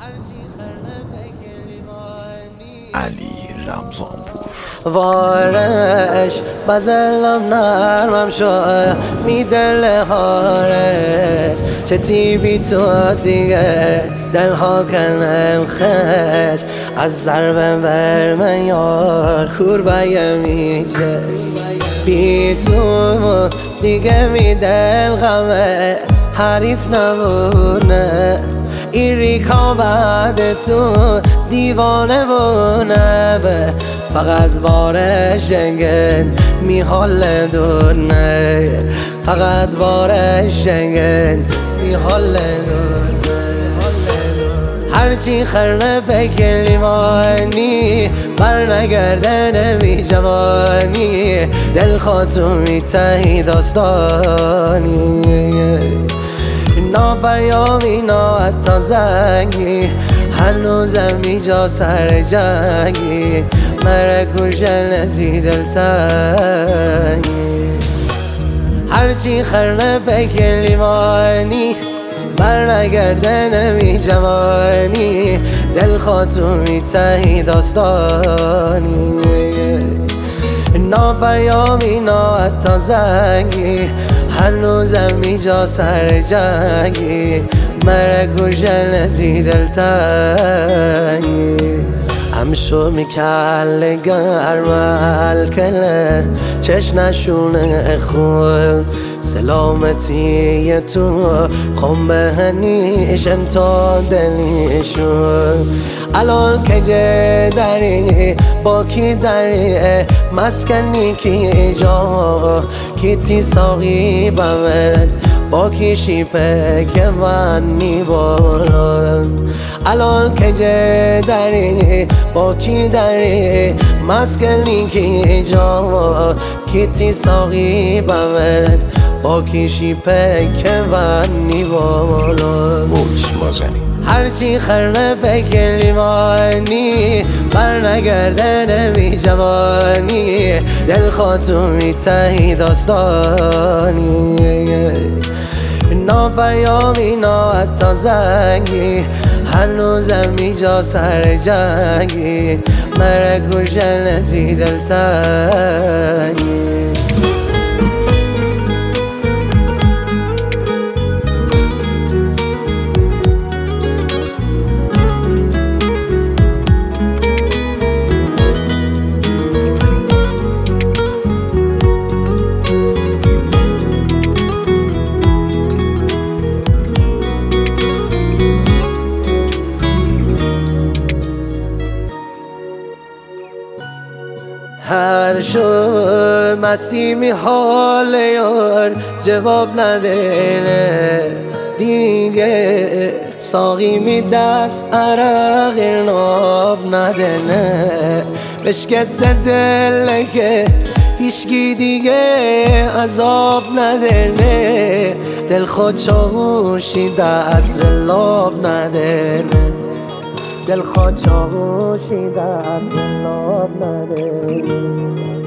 علی رمضانپور. وارش بزلم نرمم شد میدل هارش چه تیبی تو دیگه دلها کنم خش از ضربه بر من یار کوربای میشه بی تو دیگه میدل غمه حریف نبونه ایریکا بعد تو دیوانه بونه فقط بارش جنگن میحال دونه فقط بارش جنگن میحال دونه هرچی خرنه بگه لیوانی بر نگرده نمی جوانی دل خاطو میتهی داستانی نا پیامی نا حتی زنگی هنوزم اینجا سر جنگی مره کشن دی دلتنگی هرچی خرنه بگه لیوانی بر نگرده نمی جوانی دل خاطو میتهی داستانی نا پیامی نا حتی زنگی هنوزم اینجا سر جنگی مره کشن دی دلتنگی همشو میکل گرمل کله چشنشونه خود سلامتی تو خم بهنیشم تا دلیشون الان که جه داری با کی داری مسکنی کی جا کی تی ساقی بمد با کی شیپه که ونی بولن الان که جه داری با کی داری مسکنی کی جا کی تی ساقی بمد با کی شیپه که ونی بولن هرچی خرنه بگه لیوانی بر نگرده نمی جوانی دل خاطو میتهی داستانی نا پیامی نا حتی زنگی هنوزم اینجا سر جنگی مره کشن دی دلتنگی هر شو مسیمی حال یار جواب نده دیگه ساقی می دست عرق ناب نده بشکست دل که هیچگی دیگه عذاب نده دل خود چاوشی دست لاب نده دل خود چاوشی دست لاب نده